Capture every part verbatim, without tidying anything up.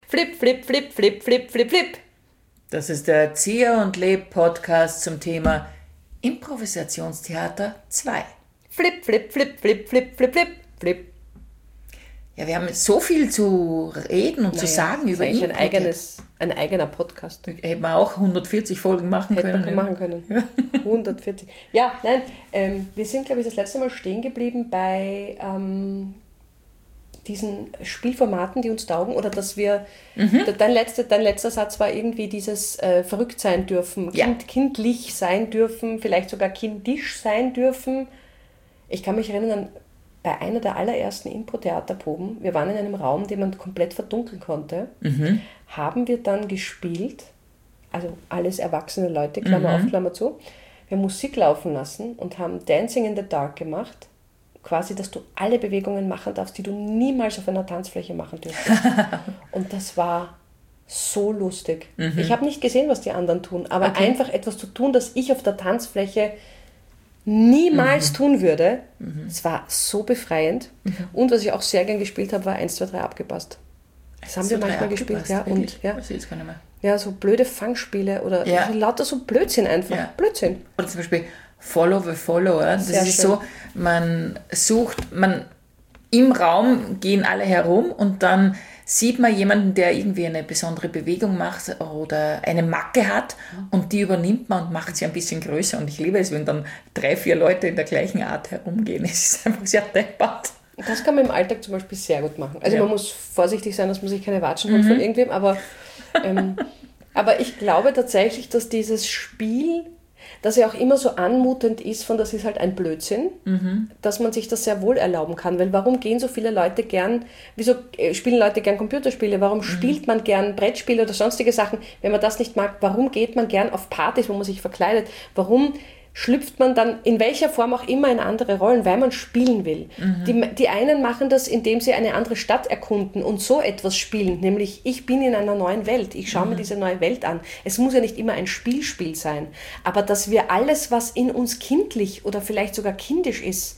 Flip, flip, flip, flip, flip, flip, flip. Das ist der Erzieher und Leb Podcast zum Thema Improvisationstheater zwei. Flip, flip, flip, flip, flip, flip, flip, flip. Ja, wir haben so viel zu reden und naja, zu sagen über Impro. Ein, eigenes, ein eigener Podcast. Hätten wir auch hundertvierzig Folgen machen Hätten können. Wir machen können. Ja. hundertvierzig. Ja, nein, ähm, wir sind, glaube ich, das letzte Mal stehen geblieben bei ähm, diesen Spielformaten, die uns taugen, oder dass wir, mhm. dein, letzter, dein letzter Satz war irgendwie dieses äh, verrückt sein dürfen, ja. kind, kindlich sein dürfen, vielleicht sogar kindisch sein dürfen. Ich kann mich erinnern an bei einer der allerersten Impro-Theaterproben, wir waren in einem Raum, den man komplett verdunkeln konnte, mhm. haben wir dann gespielt, also alles erwachsene Leute, Klammer mhm. auf, Klammer zu, wir haben Musik laufen lassen und haben Dancing in the Dark gemacht, quasi, dass du alle Bewegungen machen darfst, die du niemals auf einer Tanzfläche machen dürftest. Und das war so lustig. Mhm. Ich habe nicht gesehen, was die anderen tun, aber okay. einfach etwas zu tun, das ich auf der Tanzfläche niemals mhm. tun würde. Mhm. Es war so befreiend. Mhm. Und was ich auch sehr gern gespielt habe, war eins, zwei, drei abgepasst. Das haben wir manchmal gespielt. Ja, und, ja. Was jetzt gar nicht mehr. Ja, so blöde Fangspiele oder ja. also lauter so Blödsinn einfach. Ja. Blödsinn. Oder zum Beispiel Follow the Follower. Das sehr ist schön. So, man sucht, man im Raum gehen alle herum und dann sieht man jemanden, der irgendwie eine besondere Bewegung macht oder eine Macke hat und die übernimmt man und macht sie ein bisschen größer. Und ich liebe es, wenn dann drei, vier Leute in der gleichen Art herumgehen. Es ist einfach sehr deppert. Das kann man im Alltag zum Beispiel sehr gut machen. Also ja. man muss vorsichtig sein, dass man sich keine Watschen holt mhm. von irgendwem, aber, ähm, aber ich glaube tatsächlich, dass dieses Spiel, dass er auch immer so anmutend ist, von das ist halt ein Blödsinn, mhm. dass man sich das sehr wohl erlauben kann. Weil warum gehen so viele Leute gern, wieso spielen Leute gern Computerspiele, warum mhm. spielt man gern Brettspiele oder sonstige Sachen, wenn man das nicht mag, warum geht man gern auf Partys, wo man sich verkleidet, warum schlüpft man dann in welcher Form auch immer in andere Rollen, weil man spielen will. Mhm. Die, die einen machen das, indem sie eine andere Stadt erkunden und so etwas spielen, nämlich ich bin in einer neuen Welt, ich schaue mhm. mir diese neue Welt an. Es muss ja nicht immer ein Spielspiel sein, aber dass wir alles, was in uns kindlich oder vielleicht sogar kindisch ist,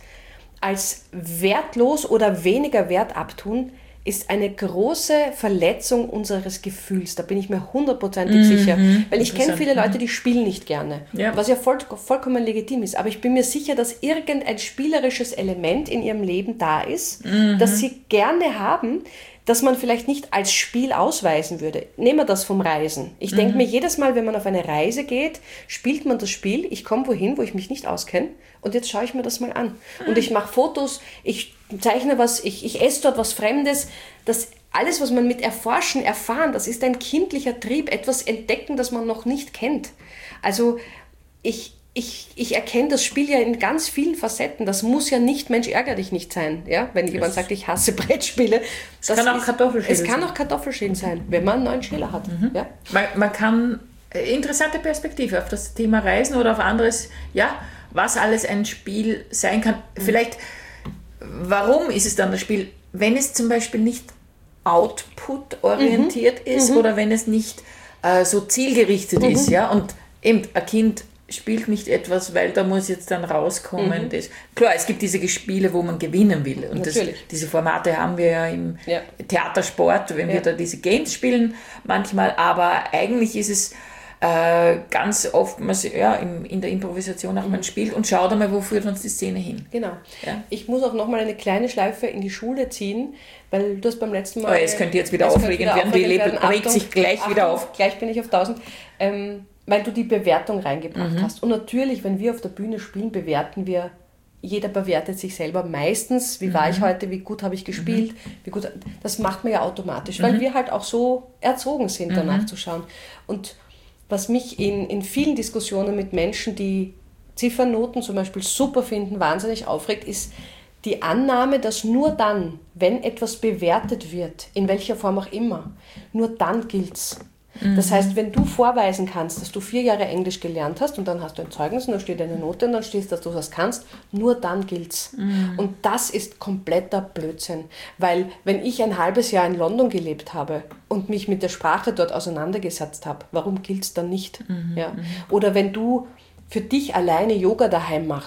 als wertlos oder weniger wert abtun, ist eine große Verletzung unseres Gefühls. Da bin ich mir hundertprozentig mhm. sicher. Weil ich kenne viele Leute, die spielen nicht gerne. Ja. Was ja voll, vollkommen legitim ist. Aber ich bin mir sicher, dass irgendein spielerisches Element in ihrem Leben da ist, mhm. das sie gerne haben, das man vielleicht nicht als Spiel ausweisen würde. Nehmen wir das vom Reisen. Ich mhm. denke mir jedes Mal, wenn man auf eine Reise geht, spielt man das Spiel, ich komme wohin, wo ich mich nicht auskenne und jetzt schaue ich mir das mal an. Mhm. Und ich mache Fotos, ich zeichne was, ich, ich esse dort was Fremdes. Das alles, was man mit Erforschen, Erfahren, das ist ein kindlicher Trieb, etwas entdecken, das man noch nicht kennt. Also ich... Ich, ich erkenne das Spiel ja in ganz vielen Facetten. Das muss ja nicht Mensch, ärger dich nicht sein. Ja? Wenn das jemand sagt, ich hasse Brettspiele. Es kann auch Kartoffelschälen sein. Es kann auch Kartoffelschälen sein, wenn man einen neuen Schäler hat. Mhm. Ja? Man, man kann, interessante Perspektive auf das Thema Reisen oder auf anderes, ja, was alles ein Spiel sein kann. Mhm. Vielleicht, warum ist es dann das Spiel, wenn es zum Beispiel nicht output-orientiert mhm. ist mhm. oder wenn es nicht äh, so zielgerichtet mhm. ist. Ja? Und eben ein Kind spielt nicht etwas, weil da muss jetzt dann rauskommen. Mhm. Das, klar, es gibt diese Spiele, wo man gewinnen will. Und das, diese Formate haben wir ja im ja. Theatersport, wenn ja. wir da diese Games spielen manchmal. Aber eigentlich ist es äh, ganz oft ja, in, in der Improvisation auch, mhm. man spielt und schaut einmal, wo führt uns die Szene hin. Genau. Ja? Ich muss auch nochmal eine kleine Schleife in die Schule ziehen, weil du hast beim letzten Mal... Oh, es könnte jetzt wieder aufregend werden, die Lebe regt sich gleich Achtung, wieder auf. Gleich bin ich auf tausend. Ähm, weil du die Bewertung reingebracht mhm. hast. Und natürlich, wenn wir auf der Bühne spielen, bewerten wir, jeder bewertet sich selber meistens, wie mhm. war ich heute, wie gut habe ich gespielt, mhm. wie gut, das macht man ja automatisch, mhm. weil wir halt auch so erzogen sind, danach mhm. zu schauen. Und was mich in, in vielen Diskussionen mit Menschen, die Ziffernoten zum Beispiel super finden, wahnsinnig aufregt, ist die Annahme, dass nur dann, wenn etwas bewertet wird, in welcher Form auch immer, nur dann gilt's. Das heißt, wenn du vorweisen kannst, dass du vier Jahre Englisch gelernt hast und dann hast du ein Zeugnis und da steht eine Note und dann steht, dass du das kannst, nur dann gilt's. Mhm. Und das ist kompletter Blödsinn. Weil wenn ich ein halbes Jahr in London gelebt habe und mich mit der Sprache dort auseinandergesetzt habe, warum gilt's dann nicht? Mhm. Ja? Oder wenn du für dich alleine Yoga daheim machst,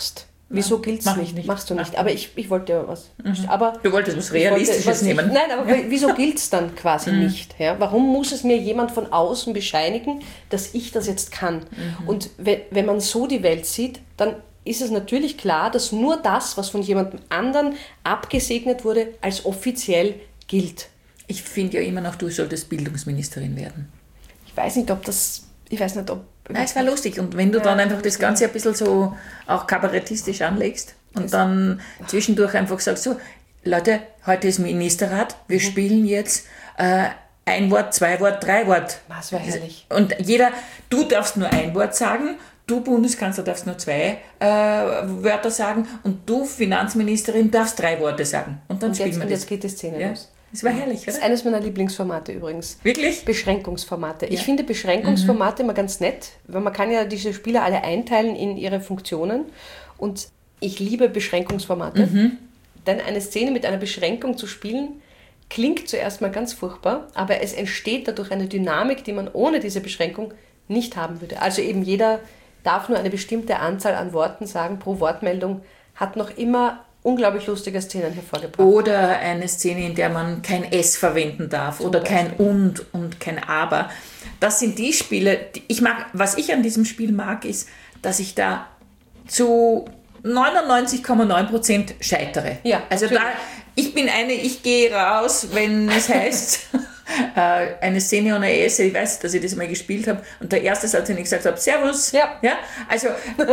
Wieso gilt es mach nicht? nicht? Machst du nicht. Mach aber ich, ich wollte ja was. Mhm. Aber du wolltest was Realistisches was nehmen. Ich, nein, aber ja. wieso gilt es dann quasi mhm. nicht? Ja? Warum muss es mir jemand von außen bescheinigen, dass ich das jetzt kann? Mhm. Und wenn, wenn man so die Welt sieht, dann ist es natürlich klar, dass nur das, was von jemandem anderen abgesegnet wurde, als offiziell gilt. Ich finde ja immer noch, du solltest Bildungsministerin werden. Ich weiß nicht, ob das... Ich weiß nicht, ob... Nein, es war lustig. Und wenn du ja, dann einfach das Ganze ein bisschen so auch kabarettistisch anlegst und dann zwischendurch einfach sagst, so, Leute, heute ist Ministerrat, wir mhm. spielen jetzt äh, ein Wort, zwei Wort, drei Wort. Das war herrlich. Und jeder, du darfst nur ein Wort sagen, du Bundeskanzler darfst nur zwei äh, Wörter sagen und du Finanzministerin darfst drei Worte sagen. Und dann und spielen jetzt, wir und das. jetzt geht die Szene ja? los. Das war herrlich, oder? Das ist eines meiner Lieblingsformate übrigens. Wirklich? Beschränkungsformate. Ja. Ich finde Beschränkungsformate mhm. immer ganz nett, weil man kann ja diese Spieler alle einteilen in ihre Funktionen und ich liebe Beschränkungsformate, mhm. denn eine Szene mit einer Beschränkung zu spielen, klingt zuerst mal ganz furchtbar, aber es entsteht dadurch eine Dynamik, die man ohne diese Beschränkung nicht haben würde. Also eben jeder darf nur eine bestimmte Anzahl an Worten sagen pro Wortmeldung, hat noch immer unglaublich lustige Szenen hervorgebracht. Oder eine Szene, in der man kein S verwenden darf Zum oder Beispiel. kein Und und kein Aber. Das sind die Spiele, die ich mag. Was ich an diesem Spiel mag, ist, dass ich da zu neunundneunzig Komma neun Prozent scheitere. Ja, also da, ich bin eine, ich gehe raus, wenn es heißt, eine Szene ohne S, ich weiß, dass ich das mal gespielt habe und der erste Satz, den ich gesagt habe, Servus. Ja. Ja, also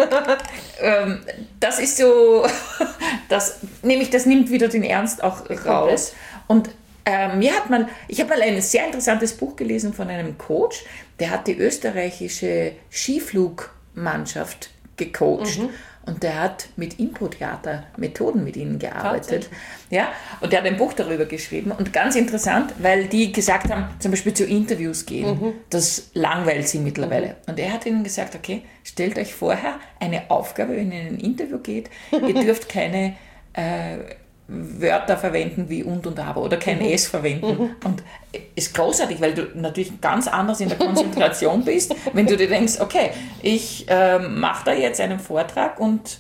ähm, das ist so, das, nämlich das nimmt wieder den Ernst auch raus. Und äh, mir hat man, ich habe mal ein sehr interessantes Buch gelesen von einem Coach, der hat die österreichische Skiflugmannschaft gecoacht. Mhm. Und der hat mit Impro-Theater-Methoden mit ihnen gearbeitet. Ja, und der hat ein Buch darüber geschrieben. Und ganz interessant, weil die gesagt haben, zum Beispiel zu Interviews gehen, mhm. das langweilt sie mittlerweile. Mhm. Und er hat ihnen gesagt, okay, stellt euch vorher eine Aufgabe, wenn ihr in ein Interview geht, ihr dürft keine äh, Wörter verwenden wie und und aber oder kein S verwenden. Mhm. Und ist großartig, weil du natürlich ganz anders in der Konzentration bist, wenn du dir denkst, okay, ich äh, mache da jetzt einen Vortrag und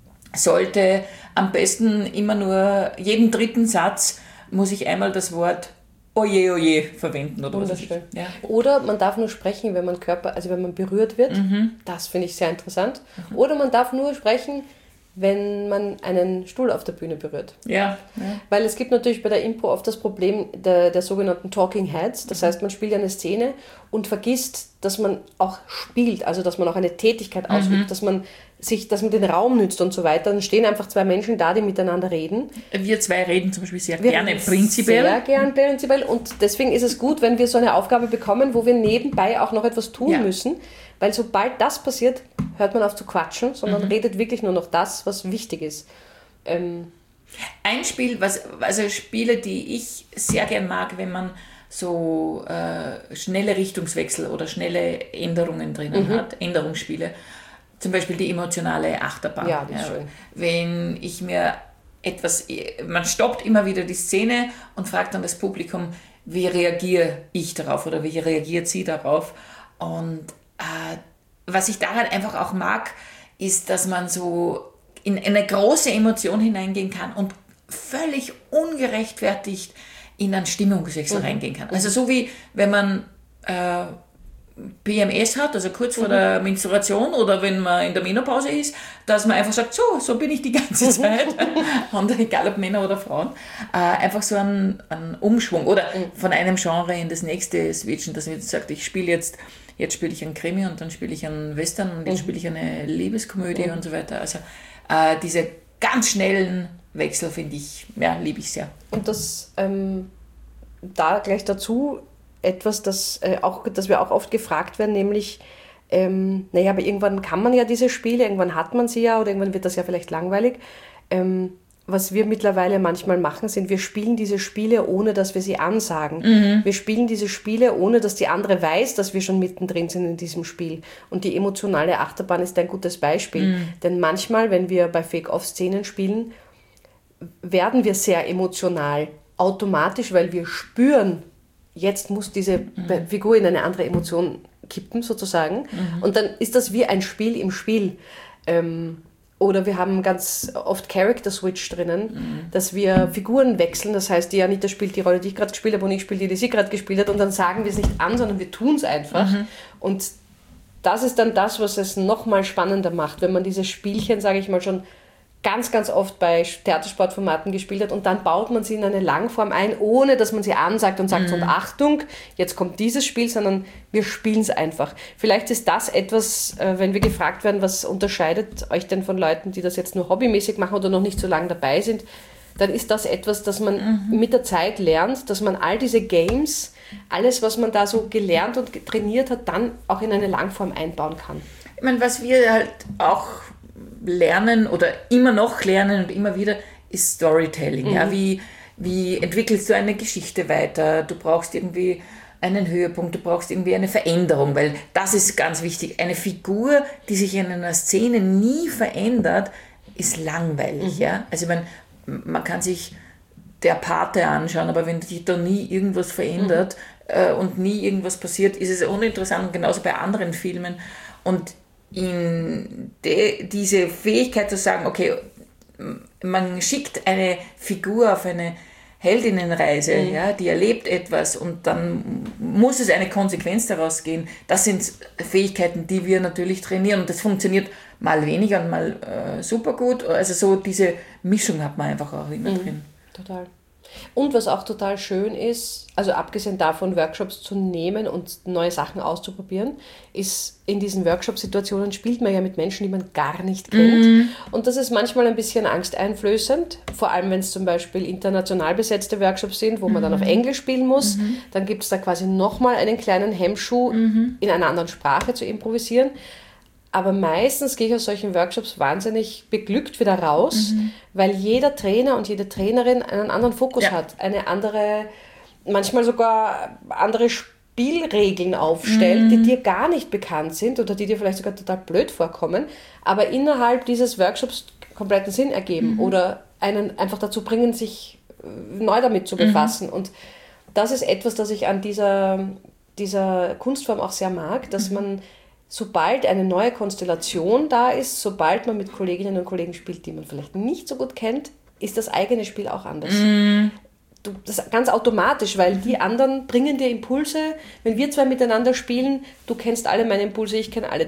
sollte am besten immer nur jeden dritten Satz muss ich einmal das Wort oje, oje verwenden oder was. Ja. Oder man darf nur sprechen, wenn man Körper, also wenn man berührt wird. Mhm. Das finde ich sehr interessant. Mhm. Oder man darf nur sprechen, wenn man einen Stuhl auf der Bühne berührt. Ja, ja. Weil es gibt natürlich bei der Impro oft das Problem der, der sogenannten Talking Heads. Das heißt, man spielt eine Szene und vergisst, dass man auch spielt, also dass man auch eine Tätigkeit ausübt, mhm. dass man sich, dass man den Raum nützt und so weiter. Dann stehen einfach zwei Menschen da, die miteinander reden. Wir zwei reden zum Beispiel sehr wir gerne prinzipiell. Sehr gerne prinzipiell und deswegen ist es gut, wenn wir so eine Aufgabe bekommen, wo wir nebenbei auch noch etwas tun ja. müssen, weil sobald das passiert, hört man auf zu quatschen, sondern mhm. redet wirklich nur noch das, was wichtig ist. Ähm Ein Spiel, was, also Spiele, die ich sehr gern mag, wenn man so äh, schnelle Richtungswechsel oder schnelle Änderungen drinnen mhm. hat, Änderungsspiele, zum Beispiel die emotionale Achterbahn. Ja, das ist schön. Wenn ich mir etwas, man stoppt immer wieder die Szene und fragt dann das Publikum, wie reagiere ich darauf oder wie reagiert sie darauf? Und äh, was ich daran einfach auch mag, ist, dass man so in eine große Emotion hineingehen kann und völlig ungerechtfertigt in einen Stimmungswechsel mhm. reingehen kann. Also so wie wenn man äh, P M S hat, also kurz vor mhm. der Menstruation oder wenn man in der Menopause ist, dass man einfach sagt, so, so bin ich die ganze Zeit. Und egal ob Männer oder Frauen, äh, einfach so einen, einen Umschwung oder mhm. von einem Genre in das nächste switchen, dass man jetzt sagt, ich spiele jetzt Jetzt spiele ich einen Krimi und dann spiele ich einen Western und jetzt mhm. spiele ich eine Liebeskomödie mhm. und so weiter. Also äh, diese ganz schnellen Wechsel finde ich, ja, liebe ich sehr. Und das, ähm, da gleich dazu etwas, das, äh, auch, das wir auch oft gefragt werden, nämlich, ähm, naja, aber irgendwann kann man ja diese Spiele, irgendwann hat man sie ja oder irgendwann wird das ja vielleicht langweilig. Ähm, Was wir mittlerweile manchmal machen, sind, wir spielen diese Spiele, ohne dass wir sie ansagen. Mhm. Wir spielen diese Spiele, ohne dass die andere weiß, dass wir schon mittendrin sind in diesem Spiel. Und die emotionale Achterbahn ist ein gutes Beispiel. Mhm. Denn manchmal, wenn wir bei Fake-Off-Szenen spielen, werden wir sehr emotional. Automatisch, weil wir spüren, jetzt muss diese mhm. Figur in eine andere Emotion kippen, sozusagen. Mhm. Und dann ist das wie ein Spiel im Spiel. Ähm, Oder wir haben ganz oft Character Switch drinnen, mhm. dass wir Figuren wechseln. Das heißt, die Anita spielt die Rolle, die ich gerade gespielt habe und ich spiele die, die sie gerade gespielt hat. Und dann sagen wir es nicht an, sondern wir tun es einfach. Mhm. Und das ist dann das, was es nochmal spannender macht, wenn man diese Spielchen, sage ich mal, schon ganz, ganz oft bei Theatersportformaten gespielt hat und dann baut man sie in eine Langform ein, ohne dass man sie ansagt und sagt, mhm. und Achtung, jetzt kommt dieses Spiel, sondern wir spielen es einfach. Vielleicht ist das etwas, wenn wir gefragt werden, was unterscheidet euch denn von Leuten, die das jetzt nur hobbymäßig machen oder noch nicht so lange dabei sind, dann ist das etwas, das man mhm. mit der Zeit lernt, dass man all diese Games, alles, was man da so gelernt und trainiert hat, dann auch in eine Langform einbauen kann. Ich meine, was wir halt auch lernen oder immer noch lernen und immer wieder, ist Storytelling. Mhm. Ja? Wie, wie entwickelst du eine Geschichte weiter? Du brauchst irgendwie einen Höhepunkt, du brauchst irgendwie eine Veränderung, weil das ist ganz wichtig. Eine Figur, die sich in einer Szene nie verändert, ist langweilig. Mhm. Ja? Also ich meine, man kann sich der Pate anschauen, aber wenn sich da nie irgendwas verändert mhm. äh, und nie irgendwas passiert, ist es uninteressant, und genauso bei anderen Filmen. Und in de, diese Fähigkeit zu sagen, okay, man schickt eine Figur auf eine Heldinnenreise, mhm. ja, die erlebt etwas und dann muss es eine Konsequenz daraus gehen. Das sind Fähigkeiten, die wir natürlich trainieren und das funktioniert mal weniger und mal äh, super gut. Also so diese Mischung hat man einfach auch immer mhm. drin. Total. Und was auch total schön ist, also abgesehen davon, Workshops zu nehmen und neue Sachen auszuprobieren, ist, in diesen Workshop-Situationen spielt man ja mit Menschen, die man gar nicht kennt. Mm. Und das ist manchmal ein bisschen angsteinflößend, vor allem wenn es zum Beispiel international besetzte Workshops sind, wo man mm. dann auf Englisch spielen muss. Mm. Dann gibt es da quasi nochmal einen kleinen Hemmschuh, mm. in einer anderen Sprache zu improvisieren. Aber meistens gehe ich aus solchen Workshops wahnsinnig beglückt wieder raus, mhm. weil jeder Trainer und jede Trainerin einen anderen Fokus ja. hat, eine andere, manchmal sogar andere Spielregeln aufstellt, mhm. die dir gar nicht bekannt sind oder die dir vielleicht sogar total blöd vorkommen, aber innerhalb dieses Workshops kompletten Sinn ergeben mhm. oder einen einfach dazu bringen, sich neu damit zu befassen. Mhm. Und das ist etwas, das ich an dieser, dieser Kunstform auch sehr mag, dass mhm. man sobald eine neue Konstellation da ist, sobald man mit Kolleginnen und Kollegen spielt, die man vielleicht nicht so gut kennt, ist das eigene Spiel auch anders. Mm. Du, das ist ganz automatisch, weil die anderen bringen dir Impulse. Wenn wir zwei miteinander spielen, du kennst alle meine Impulse, ich kenne alle